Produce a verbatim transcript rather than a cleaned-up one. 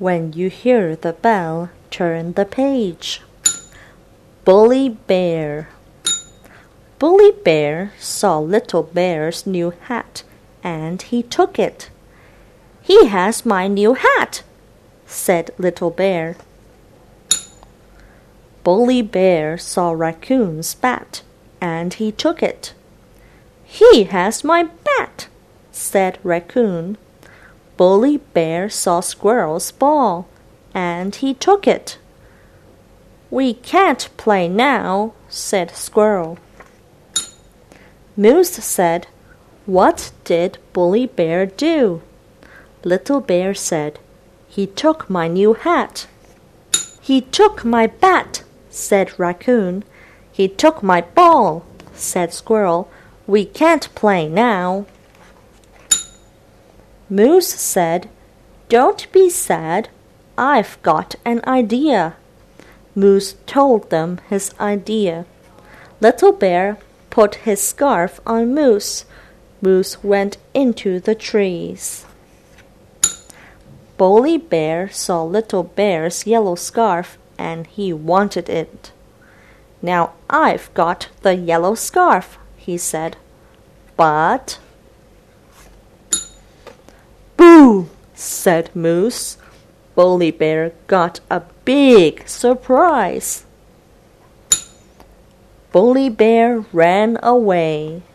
When you hear the bell, turn the page. Bully Bear. Bully Bear saw Little Bear's new hat, and he took it. "He has my new hat," said Little Bear. Bully Bear saw Raccoon's bat, and he took it. "He has my bat," said Raccoon. Bully Bear saw Squirrel's ball, and he took it. "We can't play now," said Squirrel. Moose said, "What did Bully Bear do?" Little Bear said, "He took my new hat." "He took my bat," said Raccoon. "He took my ball," said Squirrel. "We can't play now." Moose said, "Don't be sad. I've got an idea." Moose told them his idea. Little Bear put his scarf on Moose. Moose went into the trees. Bully Bear saw Little Bear's yellow scarf, and he wanted it. "Now I've got the yellow scarf," he said. "But—" "Boo!" said Moose. Bully Bear got a big surprise. Bully Bear ran away.